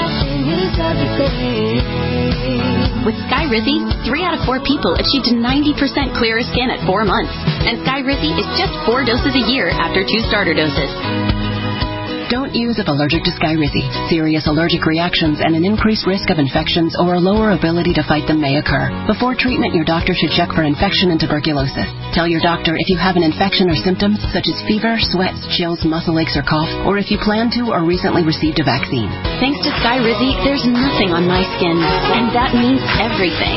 With Skyrizi, 3 out of 4 people achieved 90% clearer skin at 4 months. And Skyrizi is just 4 doses a year after 2 starter doses. Don't use if allergic to Skyrizi. Serious allergic reactions and an increased risk of infections or a lower ability to fight them may occur. Before treatment, your doctor should check for infection and tuberculosis. Tell your doctor if you have an infection or symptoms such as fever, sweats, chills, muscle aches, or cough, or if you plan to or recently received a vaccine. Thanks to Skyrizi, there's nothing on my skin, and that means everything.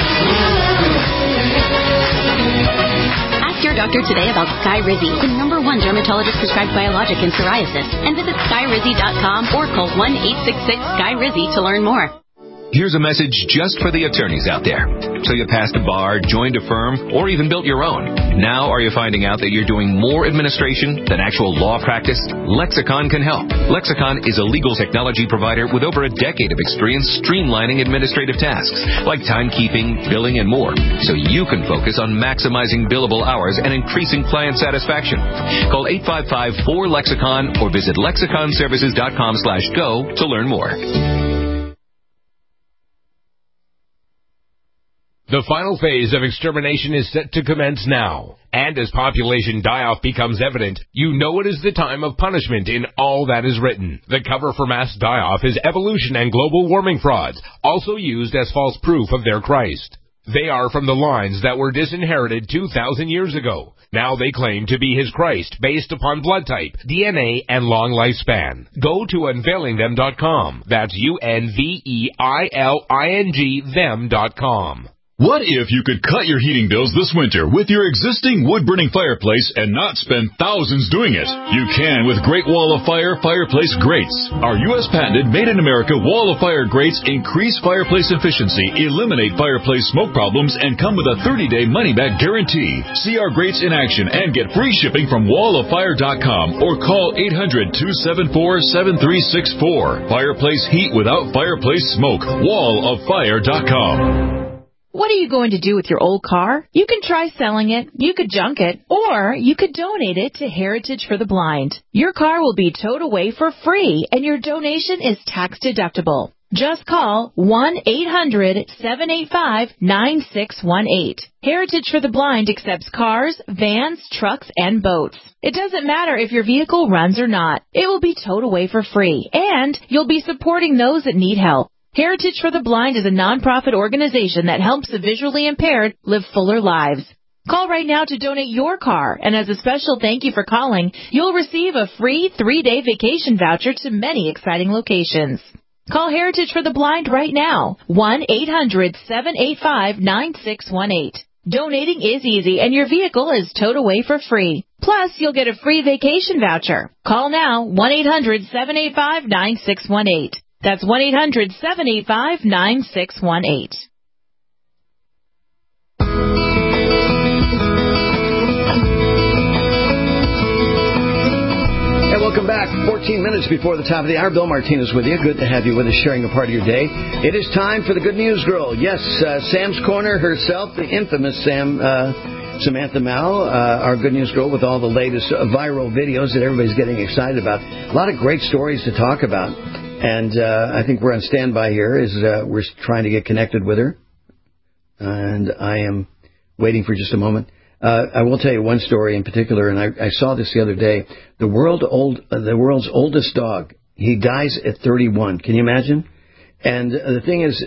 Your doctor today about Skyrizi, the #1 dermatologist prescribed biologic in psoriasis, and visit Skyrizi.com or call 1-866-SKYRIZI to learn more. Here's a message just for the attorneys out there. So you passed a bar, joined a firm, or even built your own. Now are you finding out that you're doing more administration than actual law practice? Lexicon can help. Lexicon is a legal technology provider with over a decade of experience streamlining administrative tasks like timekeeping, billing, and more, so you can focus on maximizing billable hours and increasing client satisfaction. Call 855-4LEXICON or visit lexiconservices.com/go to learn more. The final phase of extermination is set to commence now. And as population die-off becomes evident, you know it is the time of punishment in all that is written. The cover for mass die-off is evolution and global warming frauds, also used as false proof of their Christ. They are from the lines that were disinherited 2,000 years ago. Now they claim to be his Christ based upon blood type, DNA, and long lifespan. Go to unveilingthem.com. That's UNVEILING them.com. What if you could cut your heating bills this winter with your existing wood-burning fireplace and not spend thousands doing it? You can with Great Wall of Fire fireplace grates. Our U.S. patented made-in-America Wall of Fire grates increase fireplace efficiency, eliminate fireplace smoke problems, and come with a 30-day money-back guarantee. See our grates in action and get free shipping from walloffire.com or call 800-274-7364. Fireplace heat without fireplace smoke. walloffire.com. What are you going to do with your old car? You can try selling it, you could junk it, or you could donate it to Heritage for the Blind. Your car will be towed away for free, and your donation is tax deductible. Just call 1-800-785-9618. Heritage for the Blind accepts cars, vans, trucks, and boats. It doesn't matter if your vehicle runs or not. It will be towed away for free, and you'll be supporting those that need help. Heritage for the Blind is a nonprofit organization that helps the visually impaired live fuller lives. Call right now to donate your car, and as a special thank you for calling, you'll receive a free 3-day vacation voucher to many exciting locations. Call Heritage for the Blind right now, 1-800-785-9618. Donating is easy, and your vehicle is towed away for free. Plus, you'll get a free vacation voucher. Call now, 1-800-785-9618. That's 1-800-785-9618. And welcome back. 14 minutes before the top of the hour. Bill Martinez with you. Good to have you with us, sharing a part of your day. It is time for the Good News Girl. Yes, Sam's Corner herself, the infamous Samantha Mao, our Good News Girl, with all the latest viral videos that everybody's getting excited about. A lot of great stories to talk about. And I think we're on standby here as we're trying to get connected with her. And I am waiting for just a moment. I will tell you one story in particular, and I saw this the other day. The world's oldest dog, he dies at 31. Can you imagine? And the thing is,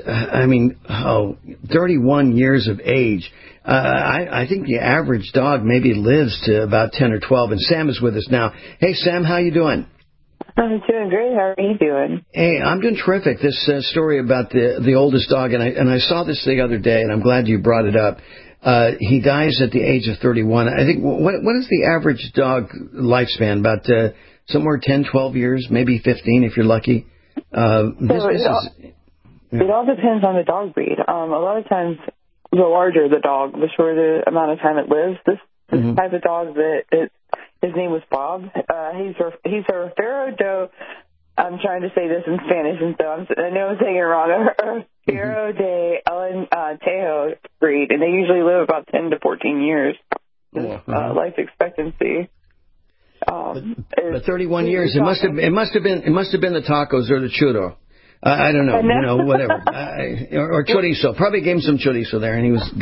31 years of age. I think the average dog maybe lives to about 10 or 12. And Sam is with us now. Hey, Sam, how you doing? I'm doing great. How are you doing? Hey, I'm doing terrific. This story about the oldest dog, and I saw this the other day, and I'm glad you brought it up. He dies at the age of 31. I think, what is the average dog lifespan? About somewhere 10, 12 years, maybe 15 if you're lucky. It all depends on the dog breed. A lot of times, the larger the dog, the shorter the amount of time it lives. This type of dog, his name was Bob. He's a Faro Doe. I'm trying to say this in Spanish, and so I know I'm saying it wrong. Faro de Alentejo breed, and they usually live about 10 to 14 years. Life expectancy. But 31 years. It must have been the tacos or the churro. I don't know, whatever, or chorizo. Probably gave him some chorizo there, and he was,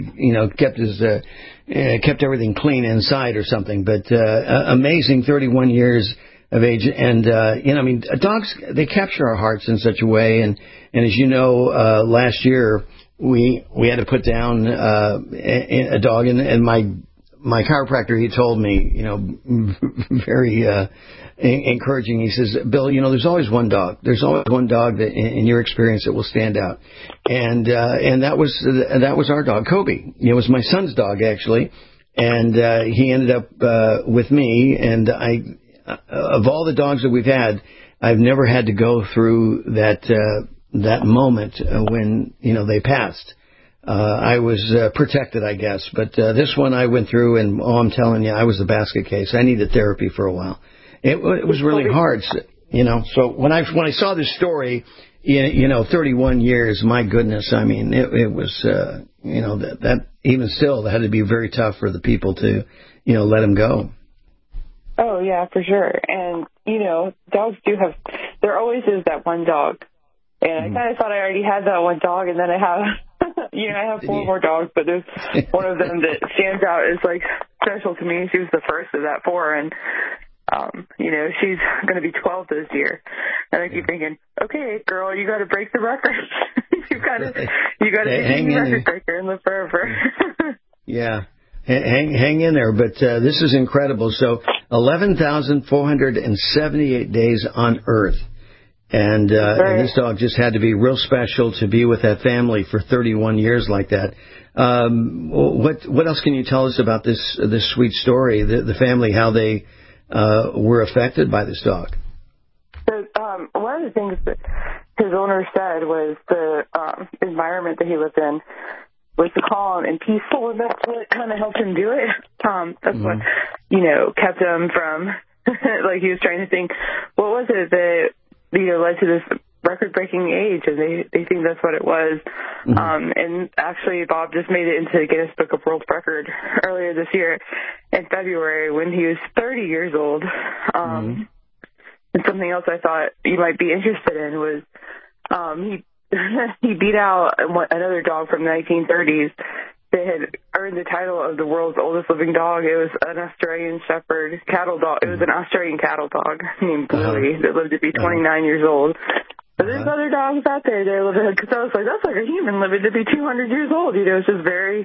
kept everything clean inside or something. But amazing, 31 years of age, and dogs, they capture our hearts in such a way. And as you know, last year we had to put down a dog, and my chiropractor, he told me, very encouraging. He says, Bill, there's always one dog. There's always one dog that, in your experience, that will stand out. And that was our dog, Kobe. It was my son's dog, actually. And he ended up with me. And of all the dogs that we've had, I've never had to go through that moment when they passed. I was protected, I guess. But this one I went through, and I'm telling you, I was the basket case. I needed therapy for a while. It was really hard, So when I saw this story, 31 years, my goodness, it was, that even still, that had to be very tough for the people to, let him go. Oh, yeah, for sure. And, dogs there always is that one dog. And I kind of thought I already had that one dog, and then I have I have 4 more dogs, but there's one of them that stands out as like special to me. She was the first of that 4, and she's going to be 12 this year. And I keep thinking, okay, girl, you got to break the record. you got to be the record breaker and live forever. Yeah. Hang in there. But this is incredible. So 11,478 days on Earth. And this dog just had to be real special to be with that family for 31 years like that. What else can you tell us about this sweet story, the family, how they were affected by this dog? So, one of the things that his owner said was the environment that he lived in was calm and peaceful, and that's what kind of helped him do it. That's what, kept him from, like he was trying to think, what was it that, led to this record-breaking age, and they think that's what it was. And actually, Bob just made it into the Guinness Book of World Record earlier this year in February when he was 30 years old. And something else I thought you might be interested in was he beat out another dog from the 1930s that had earned the title of the world's oldest living dog. It was an Australian Shepherd cattle dog. It was an Australian cattle dog named Bluey that lived to be 29 years old. But there's other dogs out there that live, because I was like, that's like a human living to be 200 years old. It's just very,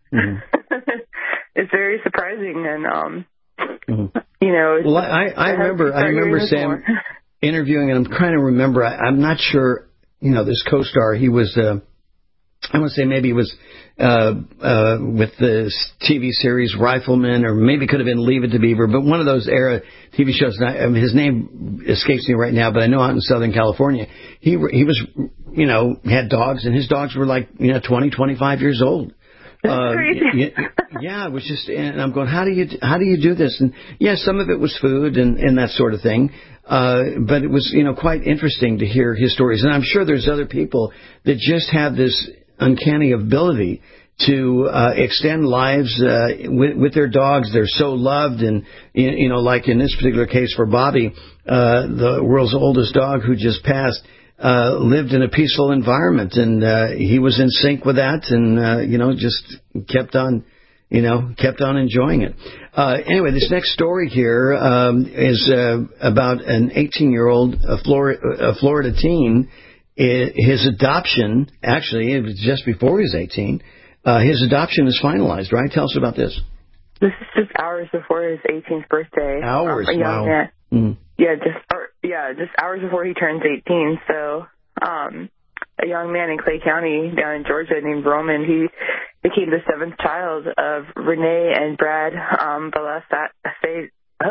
it's very surprising. And, Well, I remember Sam interviewing, and I'm trying to remember, I'm not sure, this co-star, he was, I want to say maybe he was with the TV series Rifleman, or maybe could have been Leave It to Beaver, but one of those era TV shows. His name escapes me right now, but I know out in Southern California, he was, had dogs, and his dogs were like, 20, 25 years old. That's crazy. Yeah, it was just, and I'm going, how do you do this? And yeah, some of it was food and that sort of thing. But it was, quite interesting to hear his stories. And I'm sure there's other people that just have this uncanny ability to extend lives with their dogs. They're so loved, and like in this particular case for Bobby, the world's oldest dog who just passed, lived in a peaceful environment, and he was in sync with that, and just kept on enjoying it. Anyway, this next story here is about an 18-year-old Florida teen. His adoption, actually, it was just before he was 18. His adoption is finalized, right? Tell us about this. This is just hours before his 18th birthday. Hours, wow. Just hours before he turns 18. So, a young man in Clay County down in Georgia named Roman, he became the 7th child of Renee and Brad Balasatis,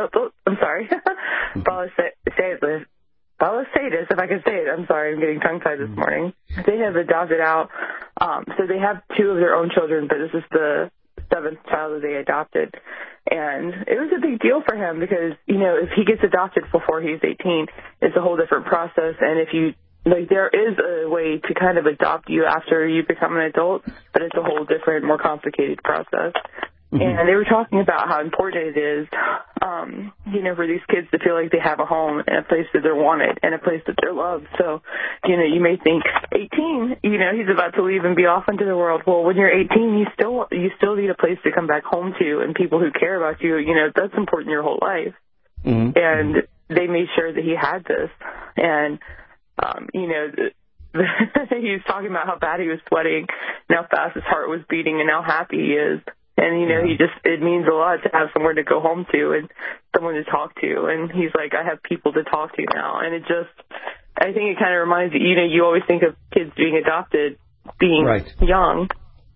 if I can say it. I'm sorry, I'm getting tongue-tied this morning. They have adopted out, so they have 2 of their own children, but this is the 7th child that they adopted. And it was a big deal for him because, if he gets adopted before he's 18, it's a whole different process. And if you, there is a way to kind of adopt you after you become an adult, but it's a whole different, more complicated process. And they were talking about how important it is, for these kids to feel like they have a home and a place that they're wanted and a place that they're loved. So, you may think 18, he's about to leave and be off into the world. Well, when you're 18, you still need a place to come back home to, and people who care about you, that's important your whole life. And they made sure that he had this. And, he was talking about how bad he was sweating and how fast his heart was beating and how happy he is. And, it means a lot to have somewhere to go home to and someone to talk to. And he's like, I have people to talk to now. And I think it kind of reminds you, you always think of kids being adopted, being young,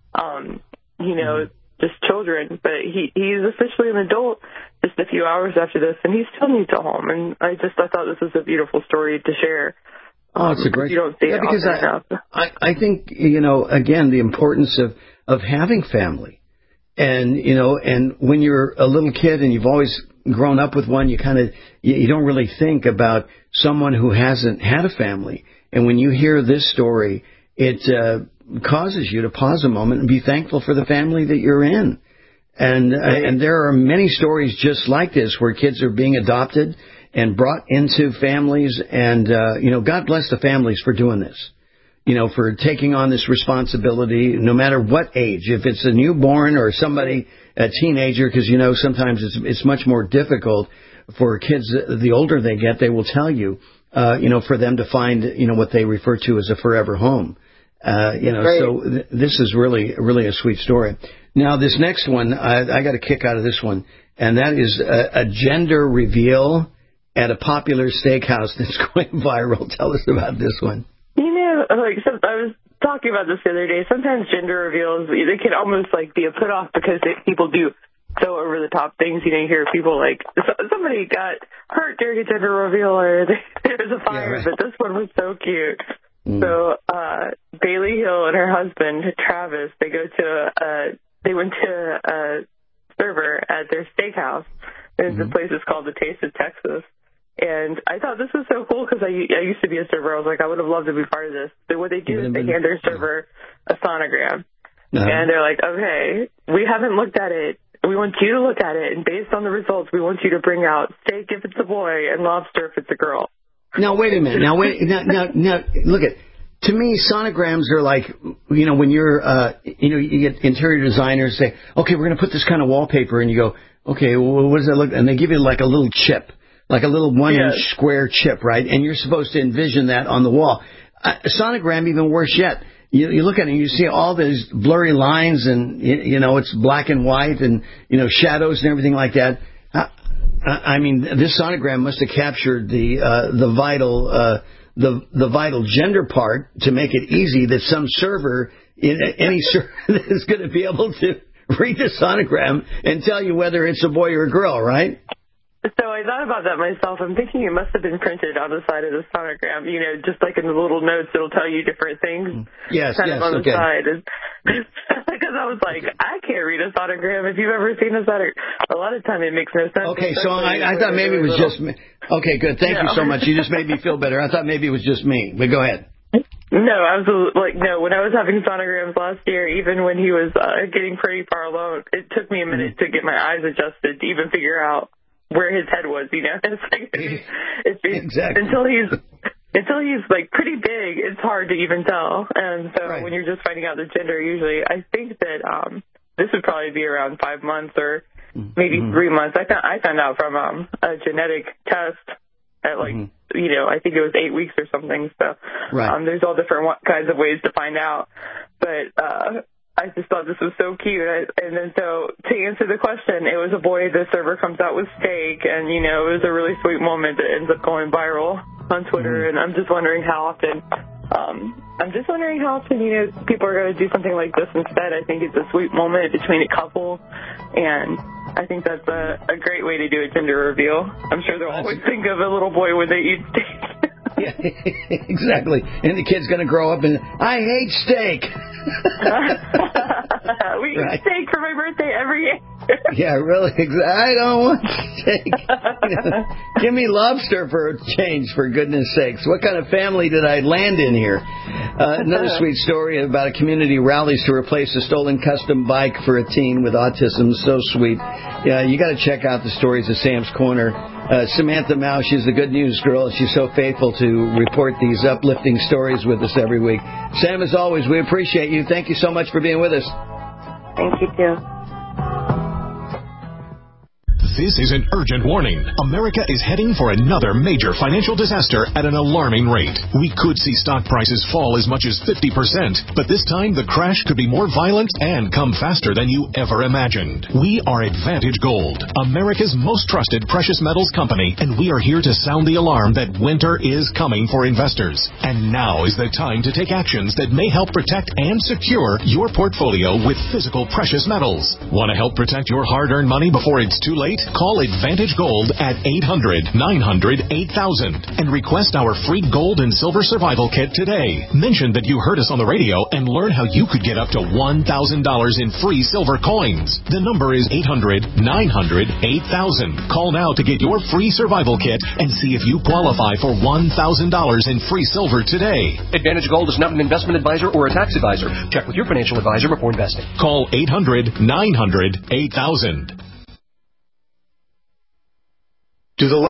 just children. But he's officially an adult just a few hours after this, and he still needs a home. And I thought this was a beautiful story to share. Oh, it's a great, you don't see it because I think, again, the importance of having family. And, and when you're a little kid and you've always grown up with one, you don't really think about someone who hasn't had a family. And when you hear this story, it causes you to pause a moment and be thankful for the family that you're in. And there are many stories just like this where kids are being adopted and brought into families. And, God bless the families for doing this. for taking on this responsibility, no matter what age. If it's a newborn or somebody, a teenager, because, sometimes it's much more difficult for kids. The older they get, they will tell you, for them to find, what they refer to as a forever home. Right. So this is really, really a sweet story. Now, this next one, I got a kick out of this one, and that is a gender reveal at a popular steakhouse that's going viral. Tell us about this one. I was talking about this the other day. Sometimes gender reveals, they can almost be a put off because people do so over the top things. You hear people somebody got hurt during a gender reveal or there was a fire, yeah, right. But this one was so cute. So Bailey Hill and her husband Travis, they went to a server at their steakhouse. The place is called the Taste of Texas. And I thought this was so cool because I used to be a server. I was like, I would have loved to be part of this. So what they do is they hand their server a sonogram. And they're like, okay, we haven't looked at it. We want you to look at it. And based on the results, we want you to bring out steak if it's a boy and lobster if it's a girl. Now, wait a minute. Now, look at. To me, sonograms are like, when you're, you get interior designers say, okay, we're going to put this kind of wallpaper, and you go, okay, well, what does that look? And they give you like a little chip. Like a little 1-inch square chip, right? And you're supposed to envision that on the wall. Sonogram, even worse yet. You look at it and you see all these blurry lines and, it's black and white and, shadows and everything like that. I mean, this sonogram must have captured the vital gender part to make it easy that some server in any server is going to be able to read the sonogram and tell you whether it's a boy or a girl, right? So I thought about that myself. I'm thinking it must have been printed on the side of the sonogram, just like in the little notes, it'll tell you different things. Yes, kind of on the side. Because I was like, I can't read a sonogram. If you've ever seen a sonogram, a lot of time it makes no sense. Okay, so I thought maybe it was just me. Okay, good. Thank you so much. You just made me feel better. I thought maybe it was just me, but go ahead. No, absolutely. No, when I was having sonograms last year, even when he was getting pretty far along, it took me a minute to get my eyes adjusted to even figure out where his head was, It's exactly. Until he's pretty big, it's hard to even tell. And so when you're just finding out the gender, usually I think that this would probably be around 5 months or maybe 3 months. I found out from a genetic test at I think it was 8 weeks or something. So there's all different kinds of ways to find out. But I just thought this was so cute. And then so to answer the question, it was a boy. The server comes out with steak, and, it was a really sweet moment that ends up going viral on Twitter. And I'm just wondering how often, people are going to do something like this instead. I think it's a sweet moment between a couple, and I think that's a great way to do a gender reveal. I'm sure they'll always think of a little boy when they eat steak. Yeah, exactly. And the kid's going to grow up and, I hate steak. We eat steak for my birthday every year. Yeah, really. I don't want steak. Give me lobster for a change, for goodness sakes. What kind of family did I land in here? Another sweet story about a community rallies to replace a stolen custom bike for a teen with autism. So sweet. Yeah, you got to check out the stories of Sam's Corner. Samantha Mao, she's the good news girl. She's so faithful to report these uplifting stories with us every week. Sam, as always, we appreciate you. Thank you so much for being with us. Thank you, too. This is an urgent warning. America is heading for another major financial disaster at an alarming rate. We could see stock prices fall as much as 50%, but this time the crash could be more violent and come faster than you ever imagined. We are Advantage Gold, America's most trusted precious metals company, and we are here to sound the alarm that winter is coming for investors. And now is the time to take actions that may help protect and secure your portfolio with physical precious metals. Want to help protect your hard-earned money before it's too late? Call Advantage Gold at 800-900-8000 and request our free gold and silver survival kit today. Mention that you heard us on the radio and learn how you could get up to $1,000 in free silver coins. The number is 800-900-8000. Call now to get your free survival kit and see if you qualify for $1,000 in free silver today. Advantage Gold is not an investment advisor or a tax advisor. Check with your financial advisor before investing. Call 800-900-8000. Do the